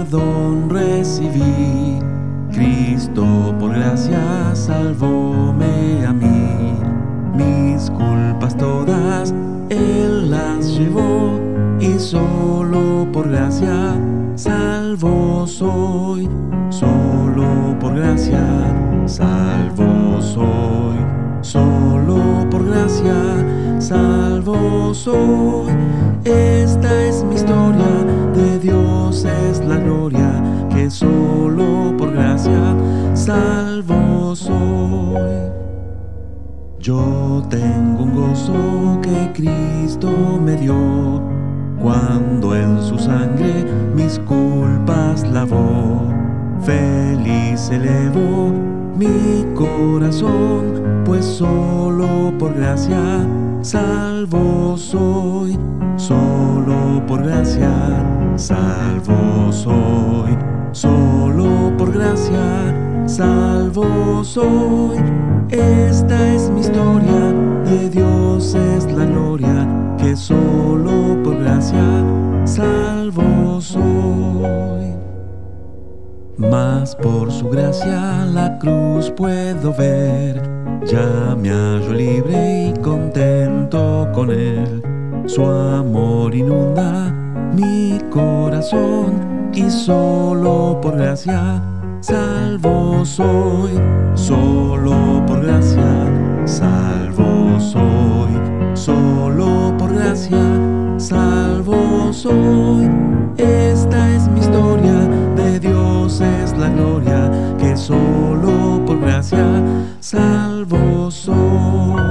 perdón recibí. Cristo por gracia salvóme a mí. Mis culpas todas Él las llevó, y solo por gracia salvo soy. Solo por gracia salvo soy. Solo por gracia salvo soy. Esta es mi historia, de Dios es la gloria, que solo por gracia salvo soy. Yo tengo un gozo que Cristo me dio, cuando en su sangre mis culpas lavó. Feliz elevo mi corazón, pues solo por gracia salvo soy. Solo por gracia salvo soy. Solo por gracia salvo soy. Esta es mi historia, de Dios es la gloria, que solo por gracia salvo soy. Mas por su gracia la cruz puedo ver, ya me hallo libre y contento con Él. Su amor inunda mi corazón, y solo por gracia salvo soy. Solo por gracia salvo soy. Solo por gracia salvo soy. Esta es mi historia, de Dios es la gloria, que solo por gracia salvo soy.